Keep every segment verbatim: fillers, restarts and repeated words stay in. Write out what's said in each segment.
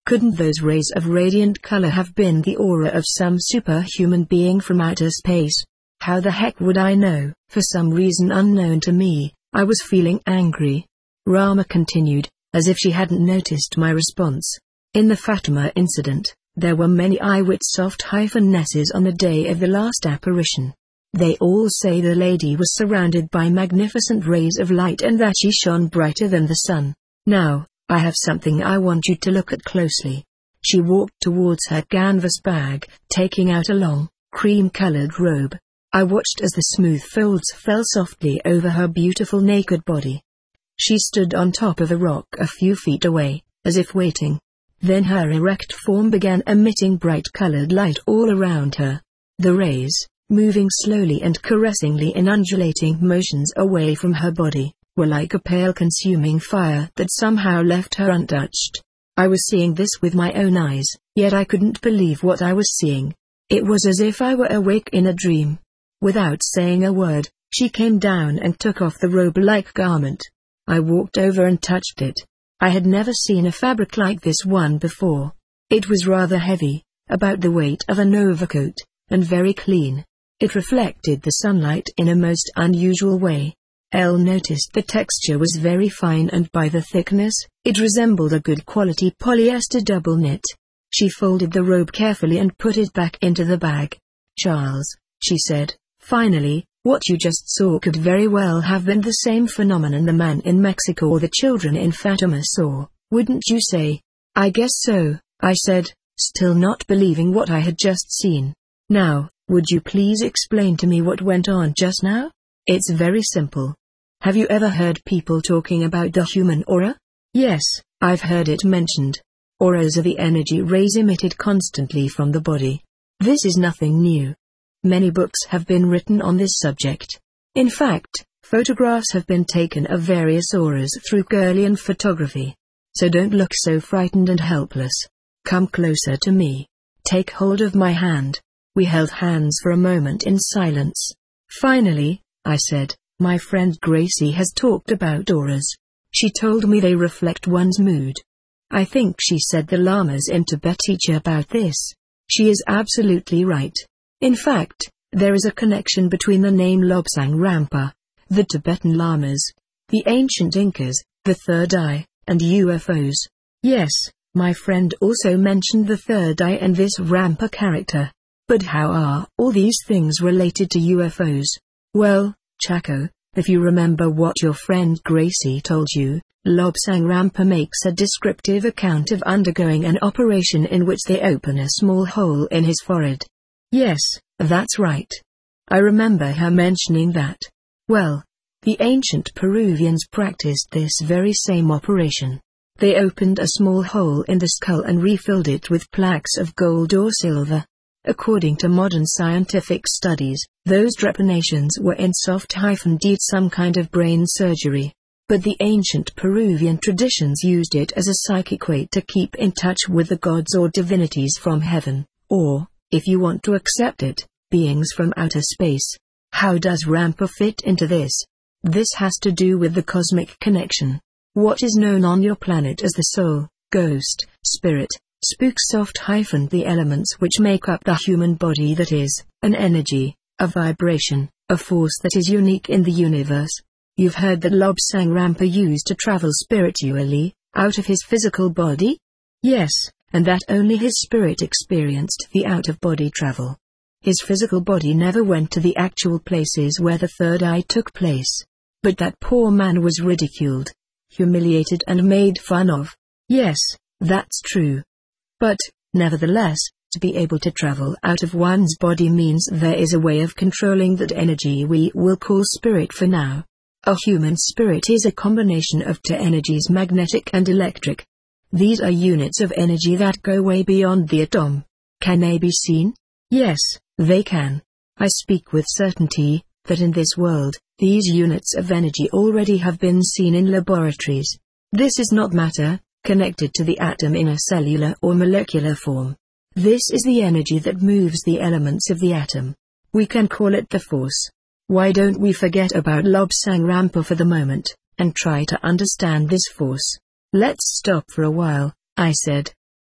Couldn't those rays of radiant color have been the aura of some superhuman being from outer space? How the heck would I know? For some reason unknown to me, I was feeling angry. Rama continued, as if she hadn't noticed my response. In the Fatima incident, there were many eyewitness soft-nesses on the day of the last apparition. They all say the lady was surrounded by magnificent rays of light and that she shone brighter than the sun. Now, I have something I want you to look at closely. She walked towards her canvas bag, taking out a long, cream-colored robe. I watched as the smooth folds fell softly over her beautiful naked body. She stood on top of a rock a few feet away, as if waiting. Then her erect form began emitting bright-colored light all around her. The rays, moving slowly and caressingly in undulating motions away from her body, were like a pale consuming fire that somehow left her untouched. I was seeing this with my own eyes, yet I couldn't believe what I was seeing. It was as if I were awake in a dream. Without saying a word, she came down and took off the robe-like garment. I walked over and touched it. I had never seen a fabric like this one before. It was rather heavy, about the weight of an overcoat, and very clean. It reflected the sunlight in a most unusual way. Elle noticed the texture was very fine and by the thickness, it resembled a good quality polyester double knit. She folded the robe carefully and put it back into the bag. "Charles," she said, "finally, what you just saw could very well have been the same phenomenon the man in Mexico or the children in Fatima saw, wouldn't you say?" "I guess so," I said, still not believing what I had just seen. "Now, would you please explain to me what went on just now?" "It's very simple. Have you ever heard people talking about the human aura?" "Yes, I've heard it mentioned. Auras are the energy rays emitted constantly from the body. This is nothing new. Many books have been written on this subject. In fact, photographs have been taken of various auras through Kirlian photography. So don't look so frightened and helpless. Come closer to me. Take hold of my hand." We held hands for a moment in silence. "Finally," I said, "my friend Gracie has talked about auras. She told me they reflect one's mood. I think she said the lamas in Tibet teach about this. She is absolutely right. In fact, there is a connection between the name Lobsang Rampa, the Tibetan lamas, the ancient Incas, the third eye, and U F Os. Yes, my friend also mentioned the third eye and this Rampa character. But how are all these things related to U F Os? Well, Chaco, if you remember what your friend Gracie told you, Lobsang Rampa makes a descriptive account of undergoing an operation in which they open a small hole in his forehead." "Yes, that's right. I remember her mentioning that. Well, the ancient Peruvians practiced this very same operation. They opened a small hole in the skull and refilled it with plaques of gold or silver. According to modern scientific studies, those drepanations were in soft-deed some kind of brain surgery. But the ancient Peruvian traditions used it as a psychic way to keep in touch with the gods or divinities from heaven, or, if you want to accept it, beings from outer space. How does Rampa fit into this? This has to do with the cosmic connection. What is known on your planet as the soul, ghost, spirit, spook soft-the elements which make up the human body, that is, an energy, a vibration, a force that is unique in the universe. You've heard that Lobsang Rampa used to travel spiritually, out of his physical body? Yes, and that only his spirit experienced the out-of-body travel. His physical body never went to the actual places where the third eye took place. But that poor man was ridiculed, humiliated and made fun of. Yes, that's true. But, nevertheless, to be able to travel out of one's body means there is a way of controlling that energy we will call spirit for now. A human spirit is a combination of two energies, magnetic and electric. These are units of energy that go way beyond the atom. Can they be seen? Yes, they can. I speak with certainty that in this world, these units of energy already have been seen in laboratories. This is not matter, connected to the atom in a cellular or molecular form. This is the energy that moves the elements of the atom. We can call it the force. Why don't we forget about Lobsang Rampa for the moment, and try to understand this force? Let's stop for a while, I said.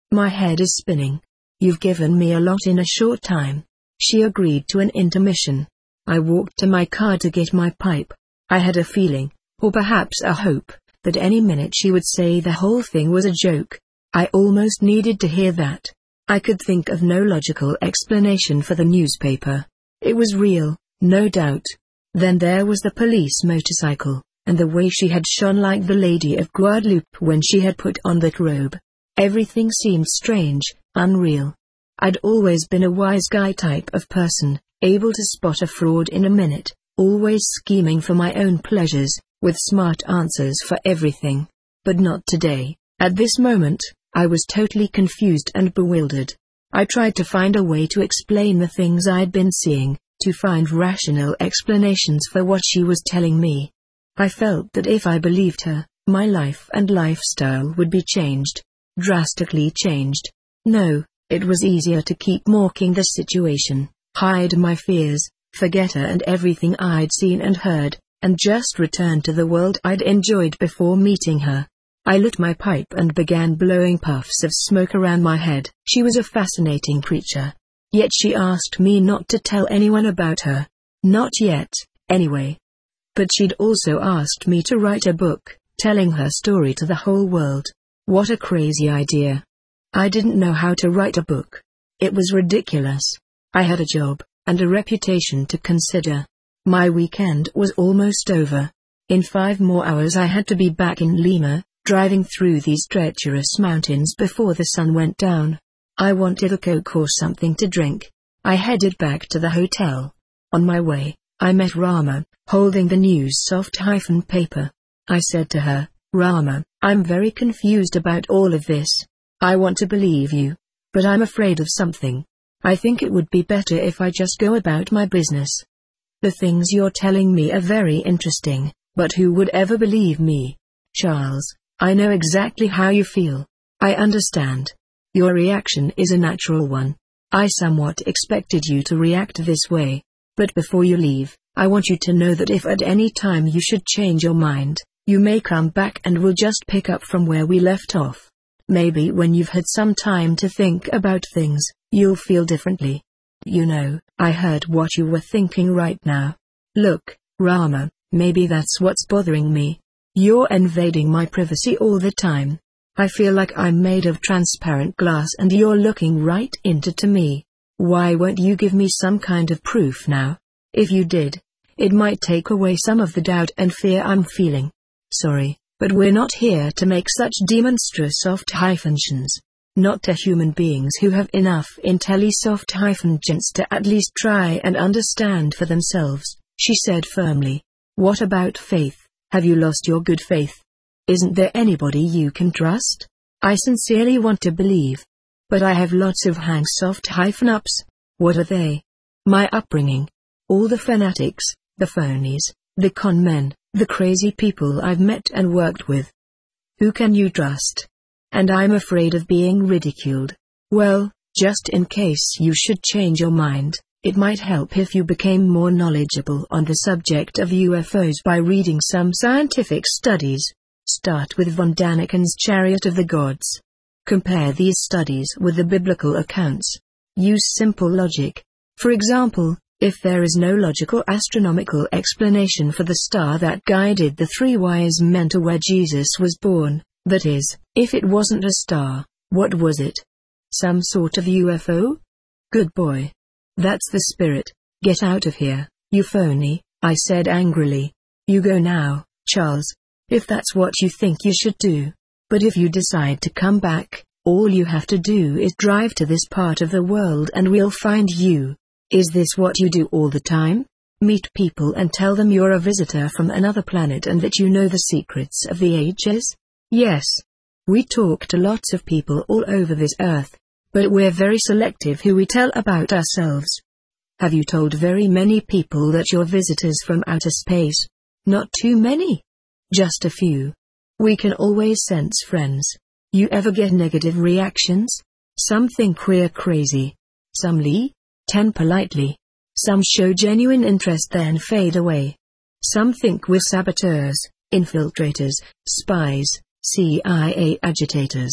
My head is spinning. You've given me a lot in a short time. She agreed to an intermission. I walked to my car to get my pipe. I had a feeling, or perhaps a hope, that any minute she would say the whole thing was a joke. I almost needed to hear that. I could think of no logical explanation for the newspaper. It was real, no doubt. Then there was the police motorcycle, and the way she had shone like the Lady of Guadalupe when she had put on that robe. Everything seemed strange, unreal. I'd always been a wise guy type of person, able to spot a fraud in a minute, always scheming for my own pleasures, with smart answers for everything. But not today. At this moment, I was totally confused and bewildered. I tried to find a way to explain the things I'd been seeing, to find rational explanations for what she was telling me. I felt that if I believed her, my life and lifestyle would be changed. Drastically changed. No, it was easier to keep mocking the situation, hide my fears, forget her and everything I'd seen and heard, and just return to the world I'd enjoyed before meeting her. I lit my pipe and began blowing puffs of smoke around my head. She was a fascinating creature. Yet she asked me not to tell anyone about her. Not yet, anyway. But she'd also asked me to write a book, telling her story to the whole world. What a crazy idea. I didn't know how to write a book. It was ridiculous. I had a job, and a reputation to consider. My weekend was almost over. In five more hours I had to be back in Lima, driving through these treacherous mountains before the sun went down. I wanted a Coke or something to drink. I headed back to the hotel. On my way, I met Rama, holding the news soft-hyphen paper. I said to her, Rama, I'm very confused about all of this. I want to believe you, but I'm afraid of something. I think it would be better if I just go about my business. The things you're telling me are very interesting, but who would ever believe me? Charles, I know exactly how you feel. I understand. Your reaction is a natural one. I somewhat expected you to react this way. But before you leave, I want you to know that if at any time you should change your mind, you may come back and we'll just pick up from where we left off. Maybe when you've had some time to think about things, you'll feel differently. You know, I heard what you were thinking right now. Look, Rama, maybe that's what's bothering me. You're invading my privacy all the time. I feel like I'm made of transparent glass and you're looking right into to me. Why won't you give me some kind of proof now? If you did, it might take away some of the doubt and fear I'm feeling. Sorry, but we're not here to make such demonstrous soft-hyphenations. Not to human beings who have enough intelli-soft-hyphen-gents to at least try and understand for themselves, she said firmly. What about faith? Have you lost your good faith? Isn't there anybody you can trust? I sincerely want to believe. But I have lots of hang soft-hyphen-ups. What are they? My upbringing. All the fanatics, the phonies, the con men, the crazy people I've met and worked with. Who can you trust? And I'm afraid of being ridiculed. Well, just in case you should change your mind, it might help if you became more knowledgeable on the subject of U F Os by reading some scientific studies. Start with von Daniken's Chariot of the Gods. Compare these studies with the biblical accounts. Use simple logic. For example, if there is no logical astronomical explanation for the star that guided the three wise men to where Jesus was born, that is, if it wasn't a star, what was it? Some sort of U F O? Good boy. That's the spirit. Get out of here, you phony, I said angrily. You go now, Charles. If that's what you think you should do. But if you decide to come back, all you have to do is drive to this part of the world and we'll find you. Is this what you do all the time? Meet people and tell them you're a visitor from another planet and that you know the secrets of the ages? Yes. We talk to lots of people all over this earth, but we're very selective who we tell about ourselves. Have you told very many people that you're visitors from outer space? Not too many. Just a few. We can always sense friends. You ever get negative reactions? Some think we're crazy. Some lee? Ten politely. Some show genuine interest then fade away. Some think we're saboteurs, infiltrators, spies, C I A agitators.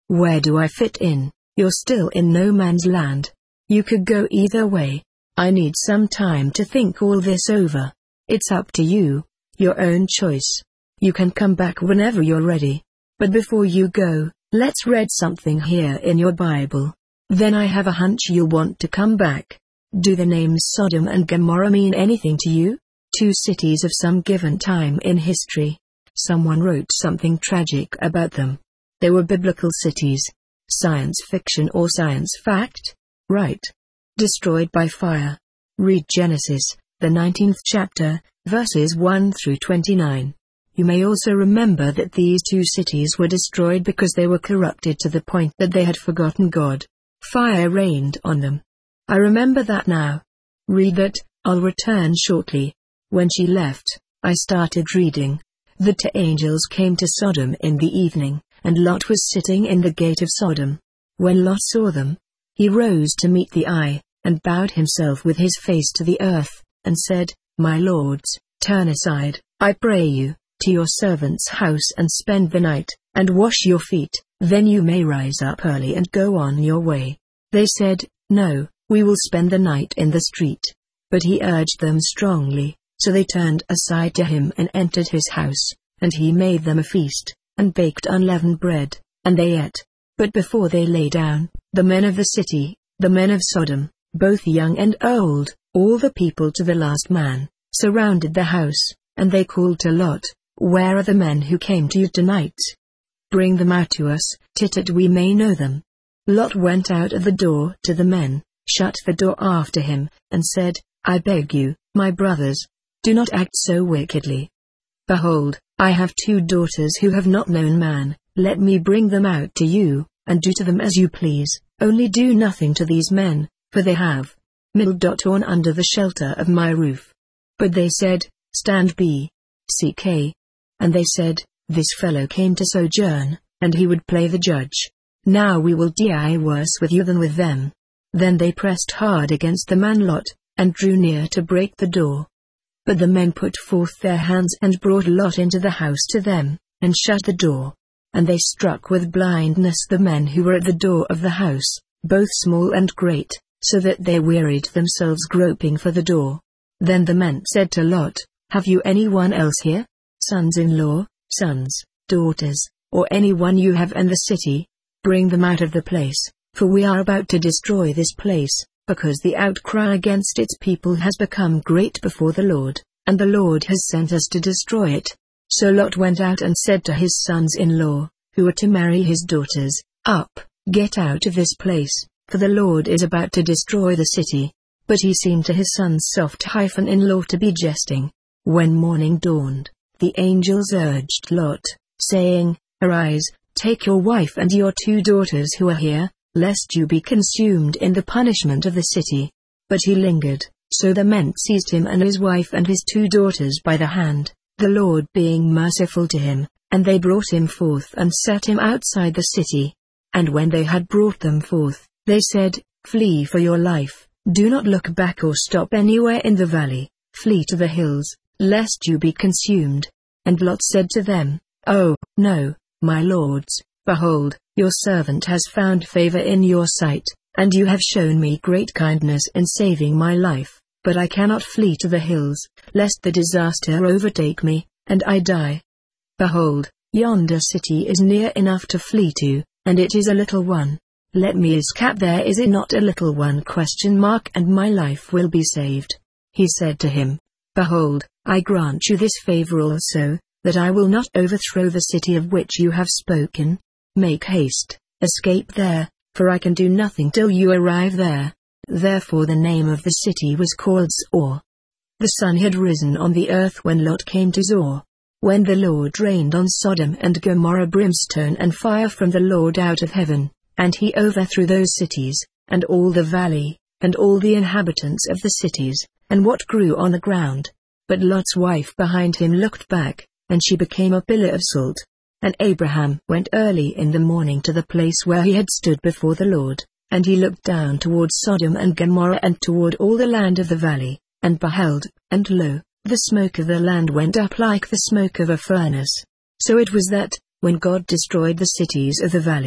Where do I fit in? You're still in no man's land. You could go either way. I need some time to think all this over. It's up to you, your own choice. You can come back whenever you're ready. But before you go, let's read something here in your Bible. Then I have a hunch you'll want to come back. Do the names Sodom and Gomorrah mean anything to you? Two cities of some given time in history. Someone wrote something tragic about them. They were biblical cities. Science fiction or science fact? Right. Destroyed by fire. Read Genesis, the nineteenth chapter, verses one through twenty-nine. You may also remember that these two cities were destroyed because they were corrupted to the point that they had forgotten God. Fire rained on them. I remember that now. Read that. I'll return shortly. When she left, I started reading. The two angels came to Sodom in the evening, and Lot was sitting in the gate of Sodom. When Lot saw them, he rose to meet the eye, and bowed himself with his face to the earth, and said, My lords, turn aside, I pray you, to your servant's house and spend the night, and wash your feet, then you may rise up early and go on your way. They said, No, we will spend the night in the street. But he urged them strongly, so they turned aside to him and entered his house, and he made them a feast, and baked unleavened bread, and they ate. But before they lay down, the men of the city, the men of Sodom, both young and old, all the people to the last man, surrounded the house, and they called to Lot, Where are the men who came to you tonight? Bring them out to us, that we may know them. Lot went out at the door to the men, shut the door after him, and said, I beg you, my brothers, do not act so wickedly. Behold, I have two daughters who have not known man, let me bring them out to you, and do to them as you please, only do nothing to these men, for they have torn under the shelter of my roof. But they said, Stand be. C K. And they said, This fellow came to sojourn, and he would play the judge. Now we will die worse with you than with them. Then they pressed hard against the man Lot, and drew near to break the door. But the men put forth their hands and brought Lot into the house to them, and shut the door. And they struck with blindness the men who were at the door of the house, both small and great, so that they wearied themselves groping for the door. Then the men said to Lot, Have you anyone else here? Sons-in-law, sons, daughters, or anyone you have in the city? Bring them out of the place, for we are about to destroy this place, because the outcry against its people has become great before the Lord, and the Lord has sent us to destroy it. So Lot went out and said to his sons-in-law, who were to marry his daughters, Up, get out of this place, for the Lord is about to destroy the city. But he seemed to his son's soft-in-law to be jesting. When morning dawned, the angels urged Lot, saying, Arise, take your wife and your two daughters who are here, lest you be consumed in the punishment of the city. But he lingered, so the men seized him and his wife and his two daughters by the hand, the Lord being merciful to him, and they brought him forth and set him outside the city. And when they had brought them forth, they said, Flee for your life, do not look back or stop anywhere in the valley, flee to the hills, lest you be consumed. And Lot said to them, Oh, no, my lords, behold, your servant has found favor in your sight, and you have shown me great kindness in saving my life, but I cannot flee to the hills, lest the disaster overtake me, and I die. Behold, yonder city is near enough to flee to, and it is a little one. Let me escape there, is it not a little one? Question mark, and my life will be saved. He said to him, Behold, I grant you this favor also, that I will not overthrow the city of which you have spoken. Make haste, escape there, for I can do nothing till you arrive there. Therefore the name of the city was called Zoar. The sun had risen on the earth when Lot came to Zoar. When the Lord rained on Sodom and Gomorrah brimstone and fire from the Lord out of heaven, and he overthrew those cities, and all the valley, and all the inhabitants of the cities, and what grew on the ground. But Lot's wife behind him looked back, and she became a pillar of salt. And Abraham went early in the morning to the place where he had stood before the Lord, and he looked down toward Sodom and Gomorrah and toward all the land of the valley, and beheld, and lo, the smoke of the land went up like the smoke of a furnace. So it was that, when God destroyed the cities of the valley,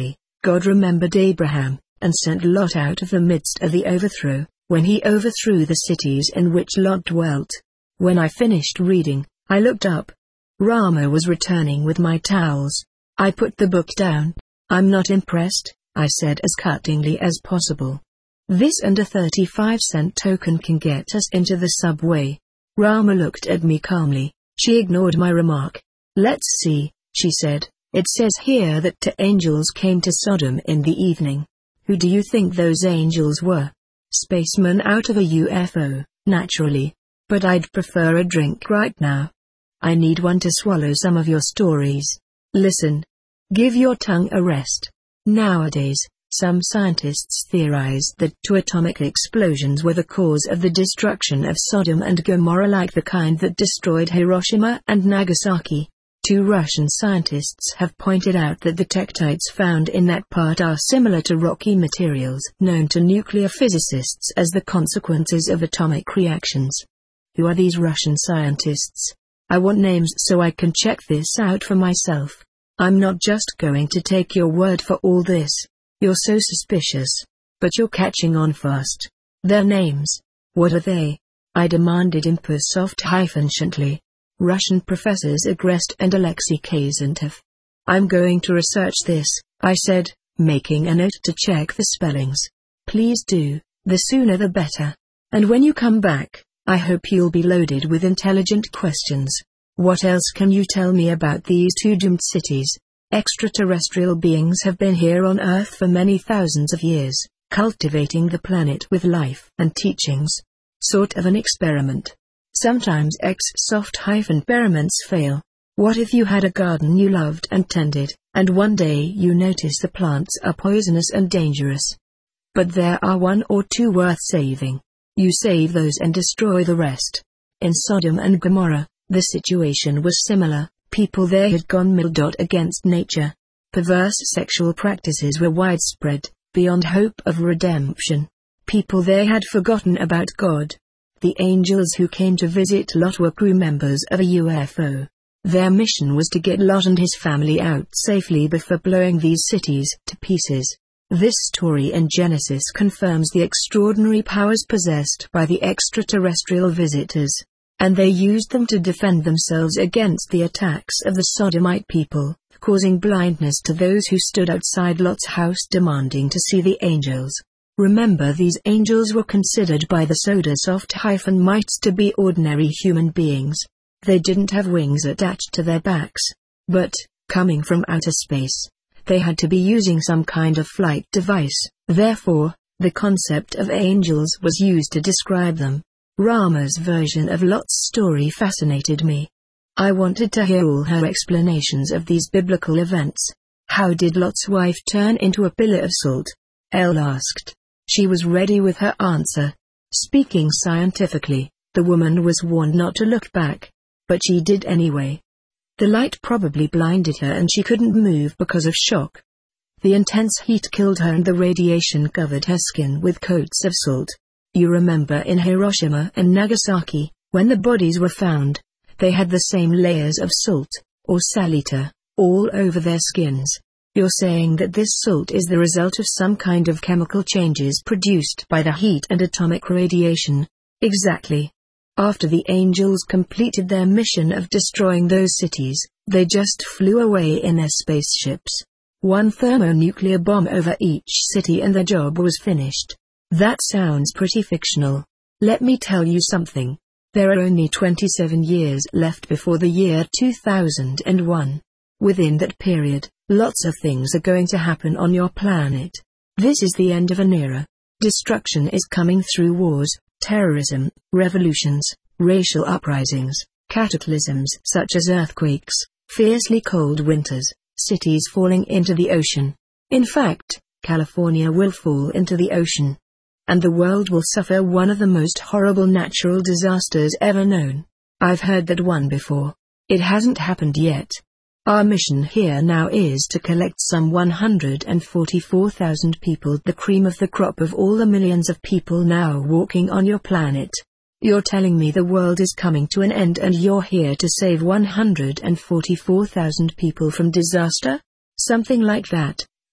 God remembered Abraham, and sent Lot out of the midst of the overthrow, when he overthrew the cities in which Lot dwelt. When I finished reading, I looked up. Rama was returning with my towels. I put the book down. I'm not impressed, I said as cuttingly as possible. This and a thirty-five cent token can get us into the subway. Rama looked at me calmly. She ignored my remark. Let's see, she said. It says here that two angels came to Sodom in the evening. Who do you think those angels were? Spacemen out of a U F O, naturally. But I'd prefer a drink right now. I need one to swallow some of your stories. Listen. Give your tongue a rest. Nowadays, some scientists theorized that two atomic explosions were the cause of the destruction of Sodom and Gomorrah, like the kind that destroyed Hiroshima and Nagasaki. Two Russian scientists have pointed out that the tektites found in that part are similar to rocky materials known to nuclear physicists as the consequences of atomic reactions. Who are these Russian scientists? I want names so I can check this out for myself. I'm not just going to take your word for all this. You're so suspicious. But you're catching on fast. Their names. What are they? I demanded impersoft-shantly. Russian professors Agrest and Alexei Kazantov. I'm going to research this, I said, making a note to check the spellings. Please do, the sooner the better. And when you come back, I hope you'll be loaded with intelligent questions. What else can you tell me about these two doomed cities? Extraterrestrial beings have been here on Earth for many thousands of years, cultivating the planet with life and teachings. Sort of an experiment. Sometimes X-soft-experiments fail. What if you had a garden you loved and tended, and one day you notice the plants are poisonous and dangerous? But there are one or two worth saving. You save those and destroy the rest. In Sodom and Gomorrah, the situation was similar. People there had gone middle against nature. Perverse sexual practices were widespread, beyond hope of redemption. People there had forgotten about God. The angels who came to visit Lot were crew members of a U F O. Their mission was to get Lot and his family out safely before blowing these cities to pieces. This story in Genesis confirms the extraordinary powers possessed by the extraterrestrial visitors, and they used them to defend themselves against the attacks of the Sodomite people, causing blindness to those who stood outside Lot's house demanding to see the angels. Remember, these angels were considered by the Sodasoft-mites to be ordinary human beings. They didn't have wings attached to their backs. But, coming from outer space, they had to be using some kind of flight device. Therefore, the concept of angels was used to describe them. Rama's version of Lot's story fascinated me. I wanted to hear all her explanations of these biblical events. How did Lot's wife turn into a pillar of salt? Elle asked. She was ready with her answer. Speaking scientifically, the woman was warned not to look back. But she did anyway. The light probably blinded her and she couldn't move because of shock. The intense heat killed her and the radiation covered her skin with coats of salt. You remember in Hiroshima and Nagasaki, when the bodies were found, they had the same layers of salt, or salita, all over their skins. You're saying that this salt is the result of some kind of chemical changes produced by the heat and atomic radiation. Exactly. After the angels completed their mission of destroying those cities, they just flew away in their spaceships. One thermonuclear bomb over each city and their job was finished. That sounds pretty fictional. Let me tell you something. There are only twenty-seven years left before the year two thousand one. Within that period, lots of things are going to happen on your planet. This is the end of an era. Destruction is coming through wars, terrorism, revolutions, racial uprisings, cataclysms such as earthquakes, fiercely cold winters, cities falling into the ocean. In fact, California will fall into the ocean. And the world will suffer one of the most horrible natural disasters ever known. I've heard that one before. It hasn't happened yet. Our mission here now is to collect some one hundred forty-four thousand people, the cream of the crop of all the millions of people now walking on your planet. You're telling me the world is coming to an end and you're here to save one hundred forty-four thousand people from disaster? Something like that.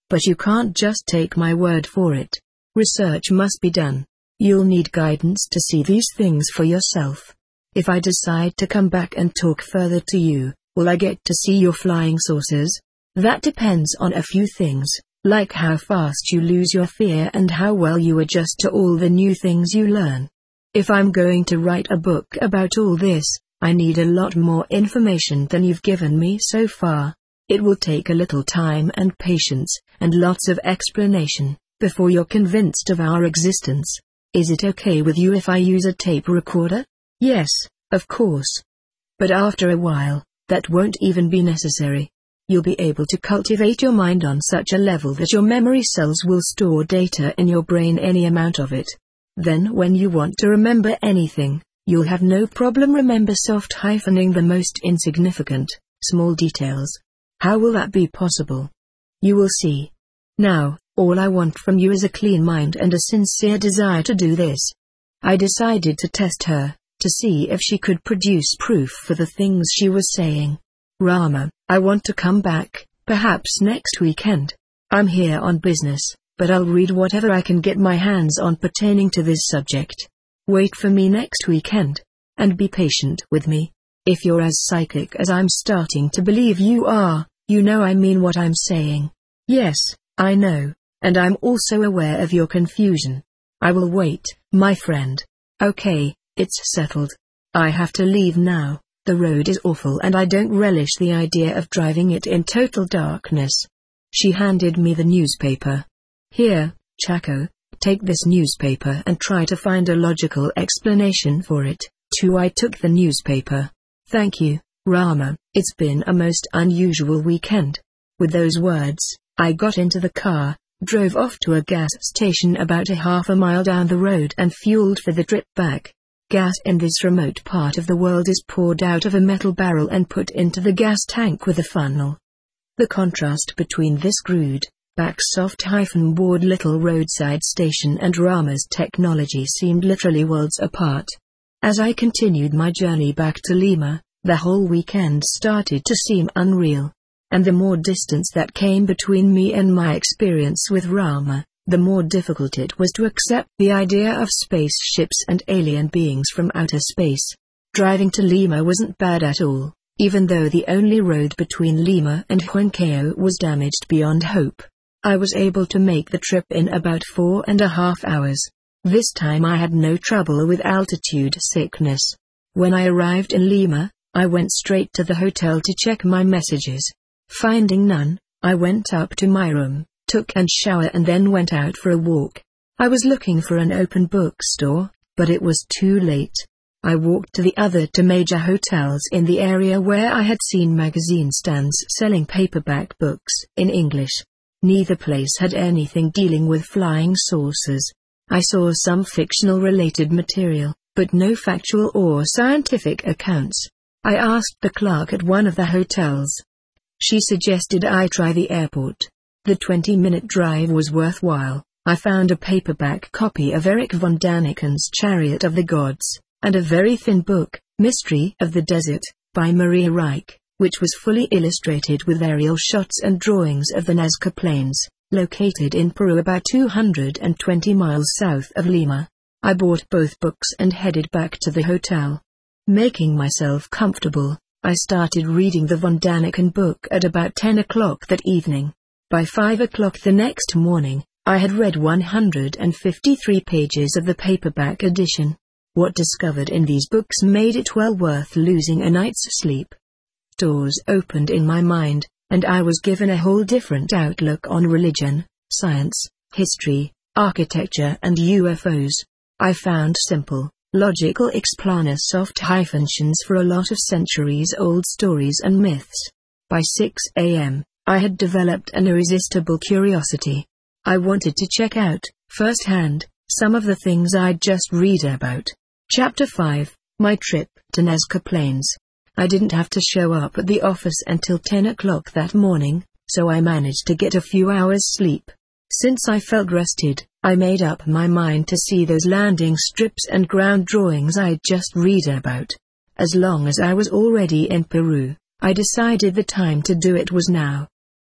But you can't just take my word for it. Research must be done. You'll need guidance to see these things for yourself. If I decide to come back and talk further to you, will I get to see your flying saucers? That depends on a few things, like how fast you lose your fear and how well you adjust to all the new things you learn. If I'm going to write a book about all this, I need a lot more information than you've given me so far. It will take a little time and patience, and lots of explanation, before you're convinced of our existence. Is it okay with you if I use a tape recorder? Yes, of course. But after a while, that won't even be necessary. You'll be able to cultivate your mind on such a level that your memory cells will store data in your brain, any amount of it. Then when you want to remember anything, you'll have no problem remember soft hyphening the most insignificant, small details. How will that be possible? You will see. Now, all I want from you is a clean mind and a sincere desire to do this. I decided to test her, to see if she could produce proof for the things she was saying. Rama, I want to come back, perhaps next weekend. I'm here on business, but I'll read whatever I can get my hands on pertaining to this subject. Wait for me next weekend. And be patient with me. If you're as psychic as I'm starting to believe you are, you know I mean what I'm saying. Yes, I know, and I'm also aware of your confusion. I will wait, my friend. Okay, it's settled. I have to leave now. The road is awful and I don't relish the idea of driving it in total darkness. She handed me the newspaper. Here, Chaco, take this newspaper and try to find a logical explanation for it, too. I took the newspaper. Thank you, Rama, it's been a most unusual weekend. With those words, I got into the car, drove off to a gas station about a half a mile down the road and fueled for the trip back. Gas in this remote part of the world is poured out of a metal barrel and put into the gas tank with a funnel. The contrast between this crude, back soft-board little roadside station and Rama's technology seemed literally worlds apart. As I continued my journey back to Lima, the whole weekend started to seem unreal. And the more distance that came between me and my experience with Rama, the more difficult it was to accept the idea of spaceships and alien beings from outer space. Driving to Lima wasn't bad at all, even though the only road between Lima and Huancayo was damaged beyond hope. I was able to make the trip in about four and a half hours. This time I had no trouble with altitude sickness. When I arrived in Lima, I went straight to the hotel to check my messages. Finding none, I went up to my room, took a shower and then went out for a walk. I was looking for an open bookstore, but it was too late. I walked to the other two major hotels in the area where I had seen magazine stands selling paperback books in English. Neither place had anything dealing with flying saucers. I saw some fictional related material, but no factual or scientific accounts. I asked the clerk at one of the hotels. She suggested I try the airport. The twenty-minute drive was worthwhile. I found a paperback copy of Erich von Daniken's Chariot of the Gods, and a very thin book, Mystery of the Desert, by Maria Reich, which was fully illustrated with aerial shots and drawings of the Nazca Plains, located in Peru about two hundred twenty miles south of Lima. I bought both books and headed back to the hotel. Making myself comfortable, I started reading the von Daniken book at about ten o'clock that evening. By five o'clock the next morning, I had read one hundred fifty-three pages of the paperback edition. What discovered in these books made it well worth losing a night's sleep. Doors opened in my mind, and I was given a whole different outlook on religion, science, history, architecture and U F Os. I found simple, logical explanations soft hyphenations for a lot of centuries-old stories and myths. By six a m, I had developed an irresistible curiosity. I wanted to check out, firsthand, some of the things I'd just read about. Chapter five, My Trip to Nazca Plains. I didn't have to show up at the office until ten o'clock that morning, so I managed to get a few hours sleep. Since I felt rested, I made up my mind to see those landing strips and ground drawings I'd just read about. As long as I was already in Peru, I decided the time to do it was now.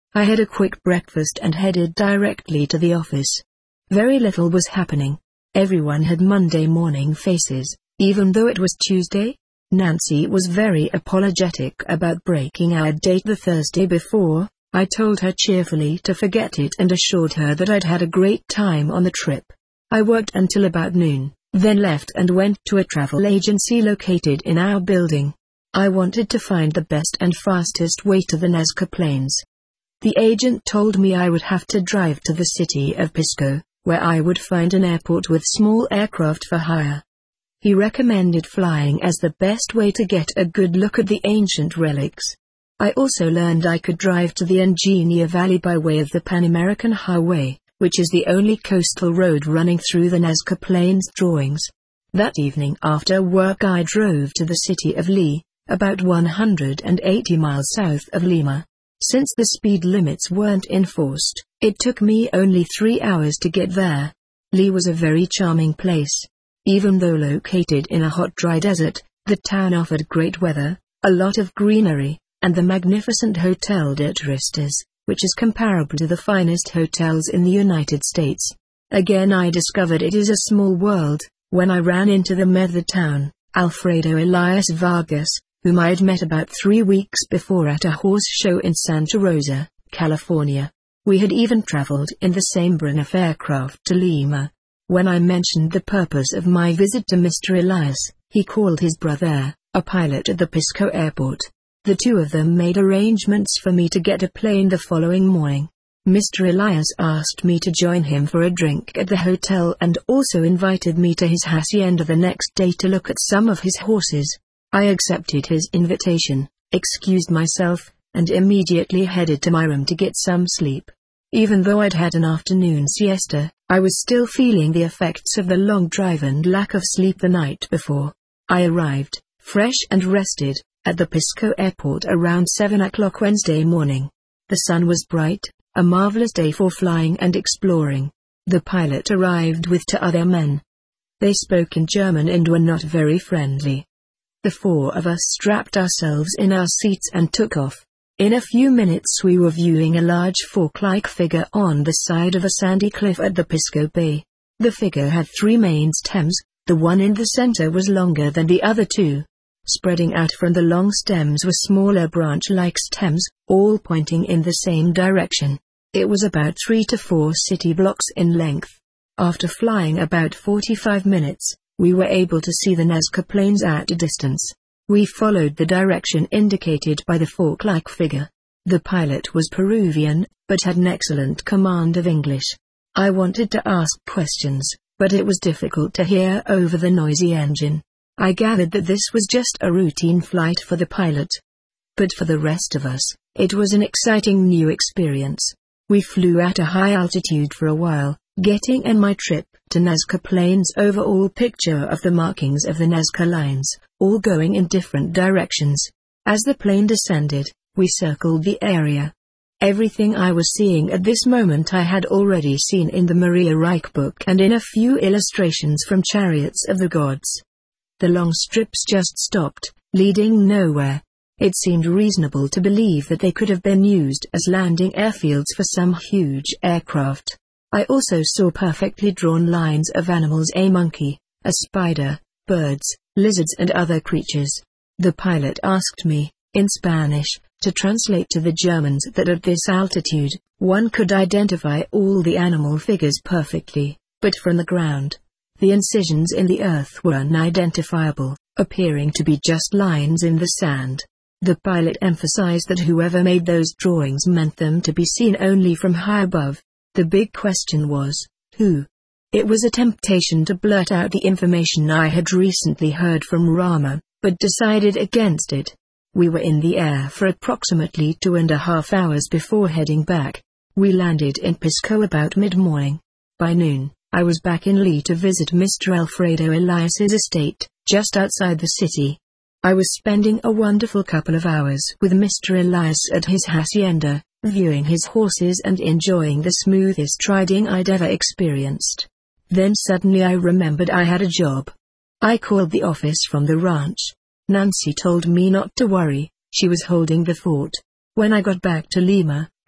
I had a quick breakfast and headed directly to the office. Very little was happening. Everyone had Monday morning faces, even though it was Tuesday. Nancy was very apologetic about breaking our date the Thursday before. I told her cheerfully to forget it and assured her that I'd had a great time on the trip. I worked until about noon, then left and went to a travel agency located in our building. I wanted to find the best and fastest way to the Nazca Plains. The agent told me I would have to drive to the city of Pisco, where I would find an airport with small aircraft for hire. He recommended flying as the best way to get a good look at the ancient relics. I also learned I could drive to the Ingenia Valley by way of the Pan American Highway, which is the only coastal road running through the Nazca Plains drawings. That evening after work I drove to the city of Lee, about one hundred eighty miles south of Lima. Since the speed limits weren't enforced, it took me only three hours to get there. Lee was a very charming place. Even though located in a hot dry desert, the town offered great weather, a lot of greenery, and the magnificent Hotel de Turistas, which is comparable to the finest hotels in the United States. Again I discovered it is a small world, when I ran into the mayor of the town, Alfredo Elias Vargas, whom I had met about three weeks before at a horse show in Santa Rosa, California. We had even traveled in the same Braniff aircraft to Lima. When I mentioned the purpose of my visit to Mister Elias, he called his brother, a pilot at the Pisco airport. The two of them made arrangements for me to get a plane the following morning. Mister Elias asked me to join him for a drink at the hotel and also invited me to his hacienda the next day to look at some of his horses. I accepted his invitation, excused myself, and immediately headed to my room to get some sleep. Even though I'd had an afternoon siesta, I was still feeling the effects of the long drive and lack of sleep the night before. I arrived, fresh and rested, at the Pisco airport around seven o'clock Wednesday morning. The sun was bright, a marvelous day for flying and exploring. The pilot arrived with two other men. They spoke in German and were not very friendly. The four of us strapped ourselves in our seats and took off. In a few minutes we were viewing a large fork-like figure on the side of a sandy cliff at the Pisco Bay. The figure had three main stems, the one in the center was longer than the other two. Spreading out from the long stems were smaller branch-like stems, all pointing in the same direction. It was about three to four city blocks in length. After flying about forty-five minutes, we were able to see the Nazca Plains at a distance. We followed the direction indicated by the fork-like figure. The pilot was Peruvian, but had an excellent command of English. I wanted to ask questions, but it was difficult to hear over the noisy engine. I gathered that this was just a routine flight for the pilot. But for the rest of us, it was an exciting new experience. We flew at a high altitude for a while, getting in my trip to Nazca Plains overall picture of the markings of the Nazca lines, all going in different directions. As the plane descended, we circled the area. Everything I was seeing at this moment I had already seen in the Maria Reich book and in a few illustrations from Chariots of the Gods. The long strips just stopped, leading nowhere. It seemed reasonable to believe that they could have been used as landing airfields for some huge aircraft. I also saw perfectly drawn lines of animals, a monkey, a spider, birds, lizards and other creatures. The pilot asked me, in Spanish, to translate to the Germans that at this altitude, one could identify all the animal figures perfectly, but from the ground, the incisions in the earth were unidentifiable, appearing to be just lines in the sand. The pilot emphasized that whoever made those drawings meant them to be seen only from high above. The big question was, who? It was a temptation to blurt out the information I had recently heard from Rama, but decided against it. We were in the air for approximately two and a half hours before heading back. We landed in Pisco about mid-morning. By noon, I was back in Lee to visit Mister Alfredo Elias's estate, just outside the city. I was spending a wonderful couple of hours with Mister Elias at his hacienda, viewing his horses and enjoying the smoothest riding I'd ever experienced. Then suddenly I remembered I had a job. I called the office from the ranch. Nancy told me not to worry, she was holding the fort. When I got back to Lima,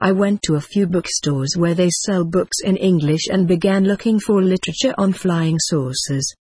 I went to a few bookstores where they sell books in English and began looking for literature on flying saucers.